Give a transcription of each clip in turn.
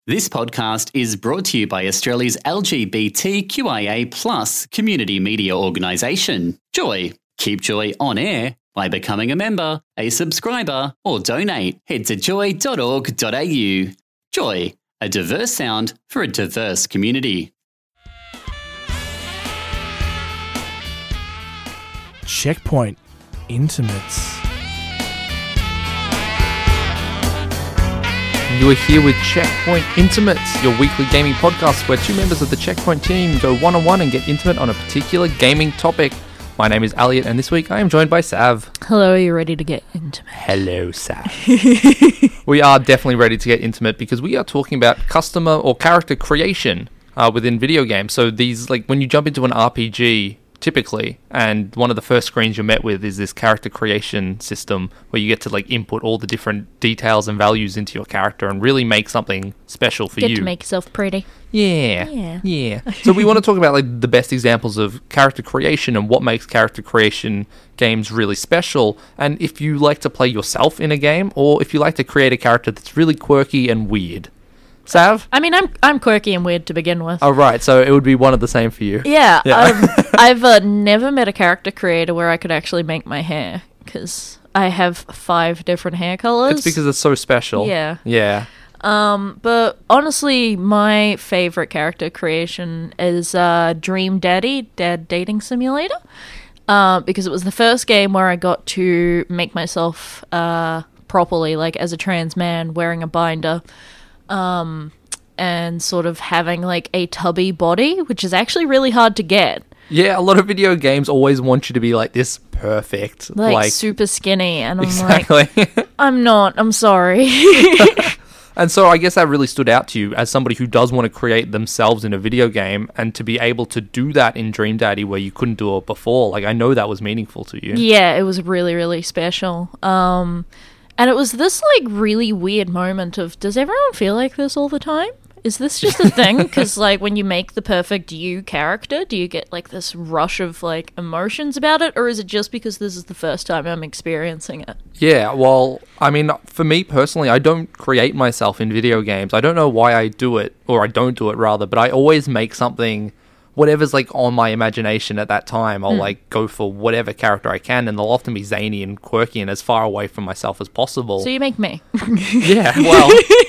This podcast is brought to you by Australia's LGBTQIA+ community media organisation, Joy. Keep Joy on air by becoming a member, a subscriber, or donate. Head to joy.org.au. Joy, a diverse sound for a diverse community. Checkpoint Intimates. You are here with Checkpoint Intimates, your weekly gaming podcast where two members of the Checkpoint team go one-on-one and get intimate on a particular gaming topic. My name is Elliot, and this week I am joined by Sav. Hello, are you ready to get intimate? Hello, Sav. We are definitely ready to get intimate because we are talking about customer or character creation within video games. So these, like when you jump into an RPG, typically, and one of the first screens you're met with is this character creation system where you get to like input all the different details and values into your character and really make something special for you. Get to make yourself pretty. Yeah. So we want to talk about like the best examples of character creation and what makes character creation games really special, and if you like to play yourself in a game or if you like to create a character that's really quirky and weird. Sav? I mean, I'm quirky and weird to begin with. Oh, right. So it would be one of the same for you. Yeah. I've never met a character creator where I could actually make my hair, because I have 5 different hair colors. It's because it's so special. Yeah. Yeah. But honestly, my favorite character creation is Dream Daddy, Dad Dating Simulator, because it was the first game where I got to make myself properly, like as a trans man wearing a binder. And sort of having like a tubby body, which is actually really hard to get. Yeah, a lot of video games always want you to be like this perfect. Like super skinny, and I'm exactly. like, I'm not, I'm sorry. And so I guess that really stood out to you as somebody who does want to create themselves in a video game, and to be able to do that in Dream Daddy where you couldn't do it before. Like, I know that was meaningful to you. Yeah, it was really, really special. And it was this, like, really weird moment of, does everyone feel like this all the time? Is this just a thing? Because, like, when you make the perfect you character, do you get, like, this rush of, like, emotions about it? Or is it just because this is the first time I'm experiencing it? Yeah, well, I mean, for me personally, I don't create myself in video games. I don't know why I do it, or I don't do it, rather, but I always make something... whatever's like on my imagination at that time, I'll like go for whatever character I can, and they'll often be zany and quirky and as far away from myself as possible. So you make me. Yeah, well,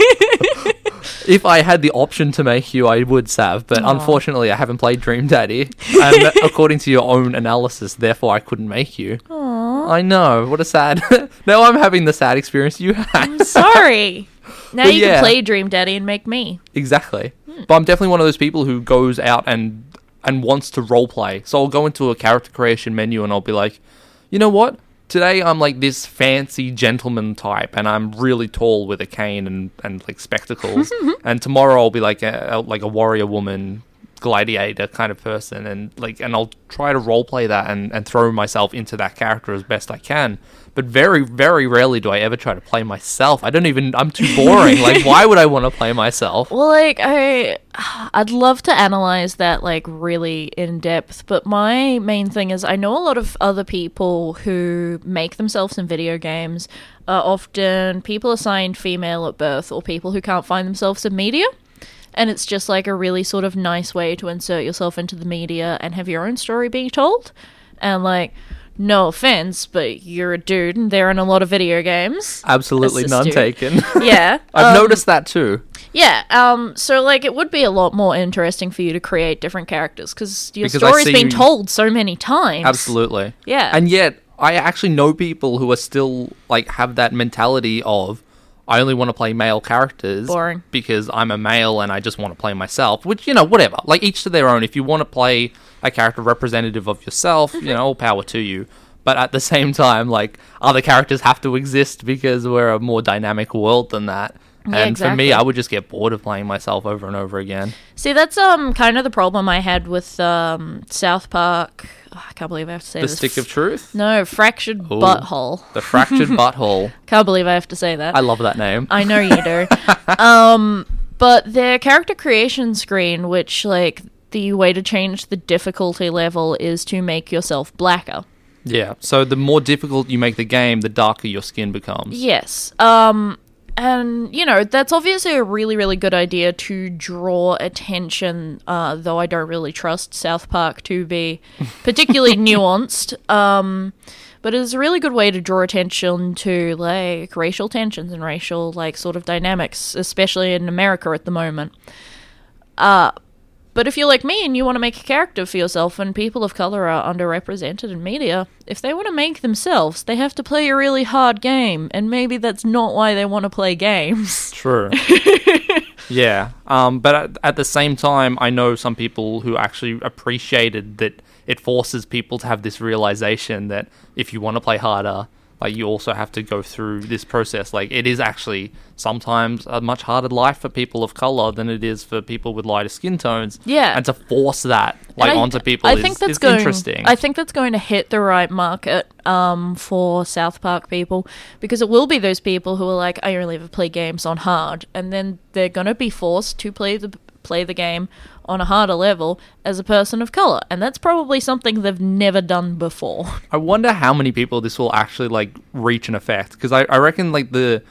if I had the option to make you, I would, Sav, but unfortunately I haven't played Dream Daddy, and according to your own analysis, therefore I couldn't make you. Aww. I know, what a sad... Now I'm having the sad experience you had. I'm sorry. Now But you yeah. can play Dream Daddy and make me. Exactly. But I'm definitely one of those people who goes out and wants to roleplay. So I'll go into a character creation menu and I'll be like, you know what? Today I'm like this fancy gentleman type, and I'm really tall with a cane and like spectacles. And tomorrow I'll be like a warrior woman, gladiator kind of person, and I'll try to roleplay that and throw myself into that character as best I can. But very, very rarely do I ever try to play myself. I'm too boring. Like, why would I want to play myself? Well, like, I'd love to analyze that, like, really in depth, but my main thing is I know a lot of other people who make themselves in video games are often people assigned female at birth, or people who can't find themselves in media. And it's just, like, a really sort of nice way to insert yourself into the media and have your own story being told. And, like... no offense, but you're a dude and they're in a lot of video games. Absolutely none taken. Yeah. I've noticed that too. Yeah. So, like, it would be a lot more interesting for you to create different characters because your Because story's been told so many times. Absolutely. Yeah. And yet, I actually know people who are still, like, have that mentality of, I only want to play male characters. Boring. Because I'm a male and I just want to play myself. Which, you know, whatever. Like, each to their own. If you want to play a character representative of yourself, you know, all power to you. But at the same time, like, other characters have to exist because we're a more dynamic world than that. Yeah, and exactly. for me, I would just get bored of playing myself over and over again. See, that's kind of the problem I had with South Park. Oh, I can't believe I have to say The this. Stick of Truth? No, Fractured Butthole. The Fractured Butthole. Can't believe I have to say that. I love that name. I know you do. But their character creation screen, which, like, the way to change the difficulty level is to make yourself blacker. Yeah, so the more difficult you make the game, the darker your skin becomes. Yes. And, you know, that's obviously a really, really good idea to draw attention, though I don't really trust South Park to be particularly nuanced. But it's a really good way to draw attention to, like, racial tensions and racial, like, sort of dynamics, especially in America at the moment. But if you're like me and you want to make a character for yourself and people of color are underrepresented in media, if they want to make themselves, they have to play a really hard game. And maybe that's not why they want to play games. True. Yeah. But at the same time, I know some people who actually appreciated that it forces people to have this realization that if you want to play harder, like, you also have to go through this process. Like, it is actually sometimes a much harder life for people of color than it is for people with lighter skin tones. Yeah. And to force that, like, onto people is interesting. I think that's going to hit the right market for South Park people, because it will be those people who are like, I only ever play games on hard, and then they're going to be forced to play the game on a harder level as a person of color, and that's probably something they've never done before. I wonder how many people this will actually, like, reach an effect, because I reckon, like, the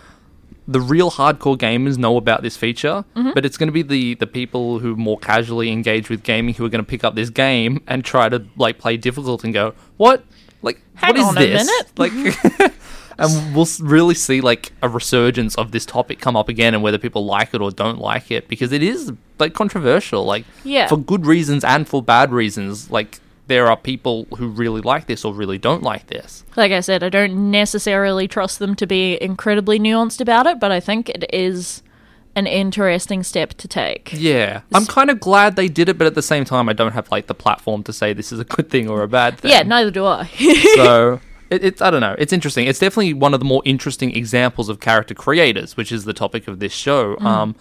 real hardcore gamers know about this feature, but it's going to be the people who more casually engage with gaming who are going to pick up this game and try to, like, play difficult and go, what? Like, Hang what is on a this? minute. Like, and we'll really see, like, a resurgence of this topic come up again, and whether people like it or don't like it, because it is, like, controversial, like, Yeah. for good reasons and for bad reasons. Like, there are people who really like this or really don't like this. Like I said, I don't necessarily trust them to be incredibly nuanced about it, but I think it is an interesting step to take. Yeah. I'm kind of glad they did it, but at the same time, I don't have, like, the platform to say this is a good thing or a bad thing. Yeah, neither do I. So, it's I don't know. It's interesting. It's definitely one of the more interesting examples of character creators, which is the topic of this show.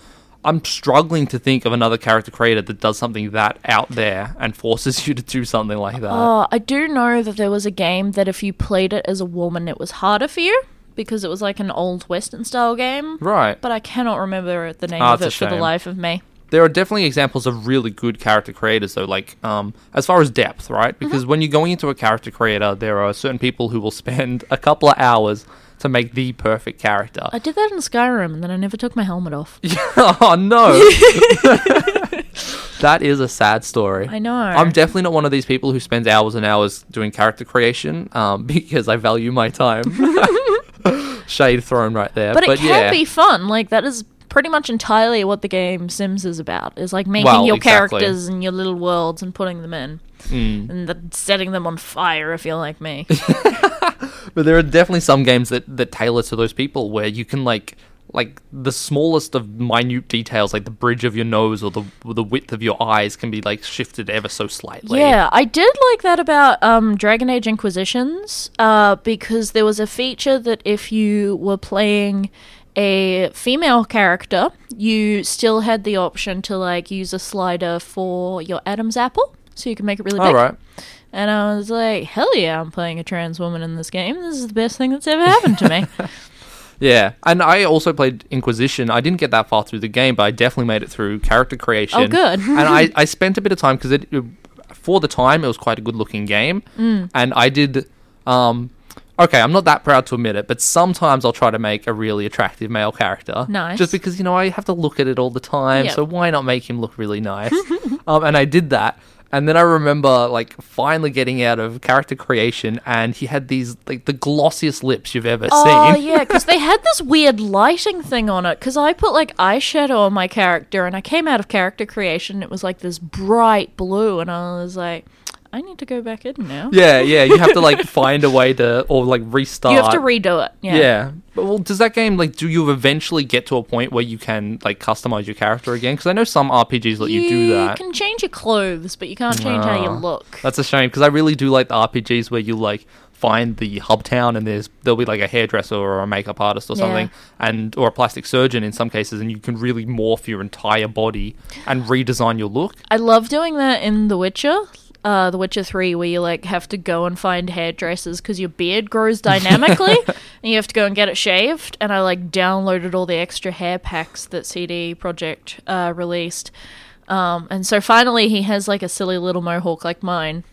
I'm struggling to think of another character creator that does something that out there and forces you to do something like that. I do know that there was a game that if you played it as a woman, it was harder for you, because it was like an old Western style game. Right. But I cannot remember the name of it's it a for the shame. life of me. There are definitely examples of really good character creators, though, like, as far as depth, right? Because when you're going into a character creator, there are certain people who will spend a couple of hours to make the perfect character. I did that in Skyrim, and then I never took my helmet off. Oh, no! That is a sad story. I know. I'm definitely not one of these people who spends hours and hours doing character creation, because I value my time. Shade thrown right there. But it can yeah. be fun. Like, that is pretty much entirely what the game Sims is about. Is like making Well, your exactly. characters and your little worlds and putting them in. And setting them on fire if you're like me. But there are definitely some games that tailor to those people, where you can, like the smallest of minute details, like the bridge of your nose or the width of your eyes, can be, like, shifted ever so slightly. Yeah, I did like that about Dragon Age Inquisitions, because there was a feature that if you were playing a female character, you still had the option to, like, use a slider for your Adam's apple, so you can make it really big. All right. And I was like, hell yeah, I'm playing a trans woman in this game. This is the best thing that's ever happened to me. Yeah, and I also played Inquisition. I didn't get that far through the game, but I definitely made it through character creation. Oh, good. And I spent a bit of time, because for the time, it was quite a good-looking game. And I did... okay, I'm not that proud to admit it, but sometimes I'll try to make a really attractive male character. Nice. Just because, I have to look at it all the time, Yep. so why not make him look really nice? And I did that. And then I remember, like, finally getting out of character creation, and he had these, like, the glossiest lips you've ever Oh, seen. yeah, because they had this weird lighting thing on it. Because I put, like, eyeshadow on my character, and I came out of character creation, it was, like, this bright blue, and I was like, I need to go back in now. Yeah, you have to, like, find a way to, or, like, restart. You have to redo it. Yeah. But, well, does that game, like, do you eventually get to a point where you can, like, customize your character again? Because I know some RPGs let you do that. You can change your clothes, but you can't change how you look. That's a shame, because I really do like the RPGs where you, like, find the hub town and there'll be, like, a hairdresser or a makeup artist or something, or a plastic surgeon in some cases, and you can really morph your entire body and redesign your look. I love doing that in The Witcher. The Witcher 3, where you, like, have to go and find hairdressers because your beard grows dynamically and you have to go and get it shaved. And I, like, downloaded all the extra hair packs that CD Projekt released. And so finally he has, like, a silly little mohawk like mine.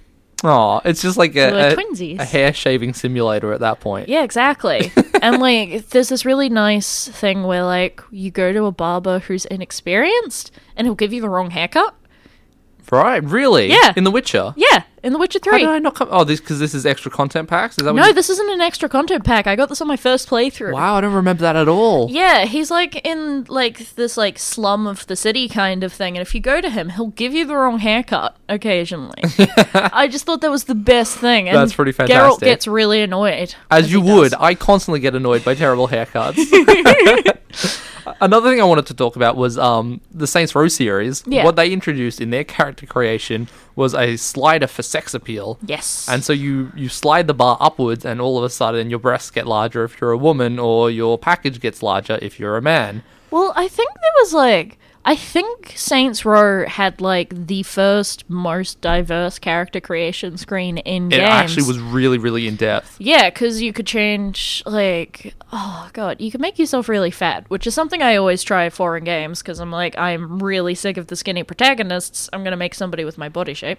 Oh, it's just like We're a twinsies. hair shaving simulator at that point. Yeah, exactly. And like, there's this really nice thing where like you go to a barber who's inexperienced, and he'll give you the wrong haircut. Right, really? Yeah. In The Witcher? Yeah, in The Witcher How 3. did I not come... Oh, because this is extra content packs? Is that what No, you... this isn't an extra content pack. I got this on my first playthrough. Wow, I don't remember that at all. Yeah, he's like in like this like slum of the city kind of thing, and if you go to him, he'll give you the wrong haircut occasionally. I just thought that was the best thing. And That's pretty Geralt fantastic. gets really annoyed. As you he would. does. I constantly get annoyed by terrible haircuts. Another thing I wanted to talk about was the Saints Row series. Yeah. What they introduced in their character creation was a slider for sex appeal. Yes. And so you slide the bar upwards, and all of a sudden your breasts get larger if you're a woman, or your package gets larger if you're a man. Well, I think there was like I think Saints Row had like the first most diverse character creation screen in It games. actually was really, really in depth. Yeah, because you could change, like, oh god, you could make yourself really fat, which is something I always try for in games, because I'm like, I'm really sick of the skinny protagonists, I'm going to make somebody with my body shape.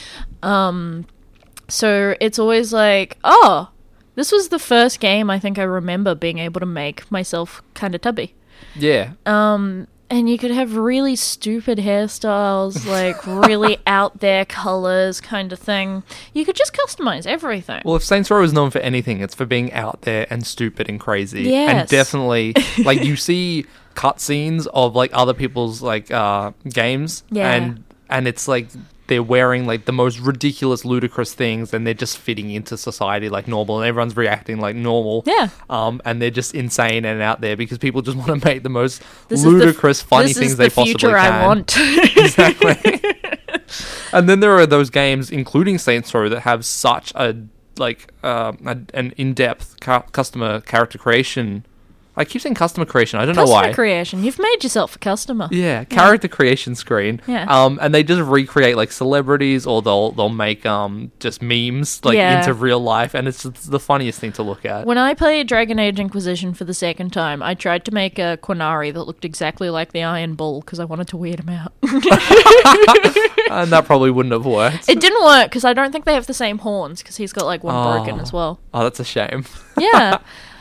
So it's always like, oh, this was the first game I think I remember being able to make myself kind of tubby. Yeah. And you could have really stupid hairstyles, like really out there colors kind of thing. You could just customize everything. Well, if Saints Row is known for anything, it's for being out there and stupid and crazy. Yes. And definitely, like, you see cutscenes of, like, other people's, like, games. Yeah. And it's, like, they're wearing, like, the most ridiculous, ludicrous things, and they're just fitting into society like normal, and everyone's reacting like normal. Yeah. And they're just insane and out there because people just want to make the most This is the ludicrous, funny this things is they the possibly future can. I want. Exactly. And then there are those games, including Saints Row, that have such an in-depth customer character creation. I keep saying customer creation. I don't know why. Customer creation. You've made yourself a customer. Yeah, character creation screen. Yeah. And they just recreate like celebrities, or they'll make just memes like Yeah. into real life, and it's the funniest thing to look at. When I played Dragon Age Inquisition for the second time, I tried to make a Quinari that looked exactly like the Iron Bull because I wanted to weird him out. And that probably wouldn't have worked. It didn't work because I don't think they have the same horns because he's got like one broken Oh. as well. Oh, that's a shame. Yeah.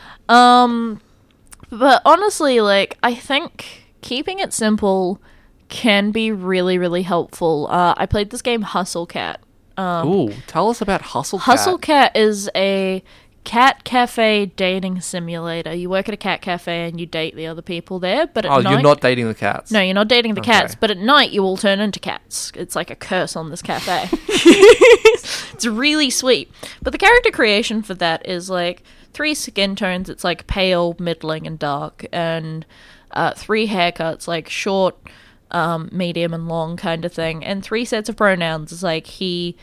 But honestly, like, I think keeping it simple can be really, really helpful. I played this game Hustle Cat. Ooh, tell us about Hustle Cat. Hustle Cat is a cat cafe dating simulator. You work at a cat cafe and you date the other people there, but at Oh, night... you're not dating the cats. No, you're not dating the cats, Okay. but at night you will turn into cats. It's like a curse on this cafe. It's really sweet. But the character creation for that is like 3 skin tones. It's like pale, middling, and dark. And 3 haircuts, like short, medium, and long kind of thing. And 3 sets of pronouns. It's like he,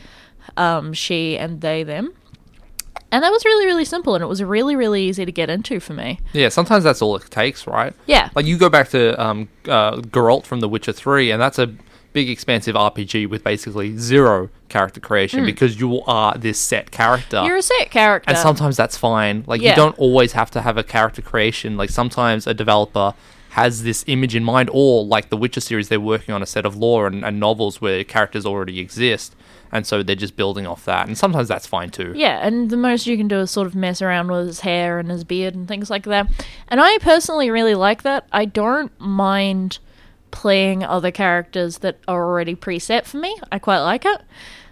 she, and they, them. And that was really, really simple, and it was really, really easy to get into for me. Yeah, sometimes that's all it takes, right? Yeah. Like, you go back to Geralt from The Witcher 3, and that's a big, expansive RPG with basically 0 character creation because you are this set character. You're a set character. And sometimes that's fine. Like, Yeah. you don't always have to have a character creation. Like, sometimes a developer has this image in mind, or like the Witcher series, they're working on a set of lore and novels where characters already exist, and so they're just building off that. And sometimes that's fine too. Yeah, and the most you can do is sort of mess around with his hair and his beard and things like that. And I personally really like that. I don't mind playing other characters that are already preset for me. I quite like it.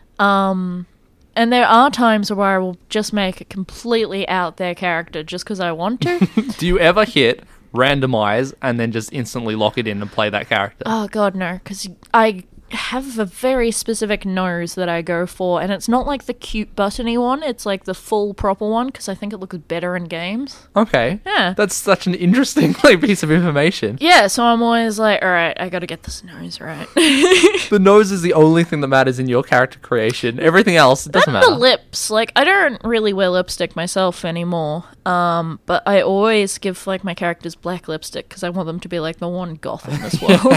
And there are times where I will just make a completely out there character just because I want to. Do you ever hit randomize and then just instantly lock it in and play that character? Oh god, no, because I have a very specific nose that I go for, and it's not like the cute buttony one, it's like the full proper one, because I think it looks better in games. Okay. Yeah. That's such an interesting piece of information. Yeah, so I'm always like, alright, I gotta get this nose right. The nose is the only thing that matters in your character creation. Everything else, it doesn't And matter. the lips, like, I don't really wear lipstick myself anymore, but I always give, like, my characters black lipstick, because I want them to be, like, the one goth in this world.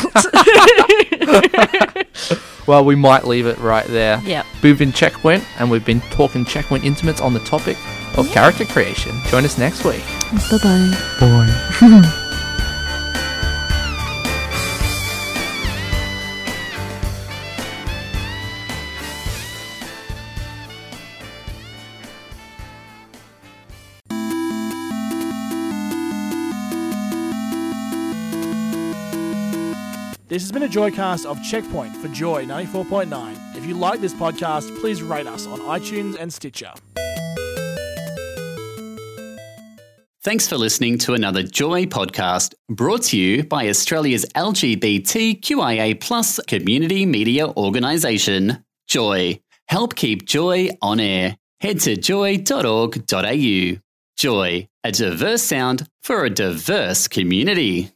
Well, we might leave it right there. Yep. We've been Checkpoint, and we've been talking Checkpoint Intimates on the topic of character creation. Join us next week. Bye-bye. Bye. This has been a Joycast of Checkpoint for Joy 94.9. If you like this podcast, please rate us on iTunes and Stitcher. Thanks for listening to another Joy podcast brought to you by Australia's LGBTQIA+ community media organisation, Joy. Help keep Joy on air. Head to joy.org.au. Joy, a diverse sound for a diverse community.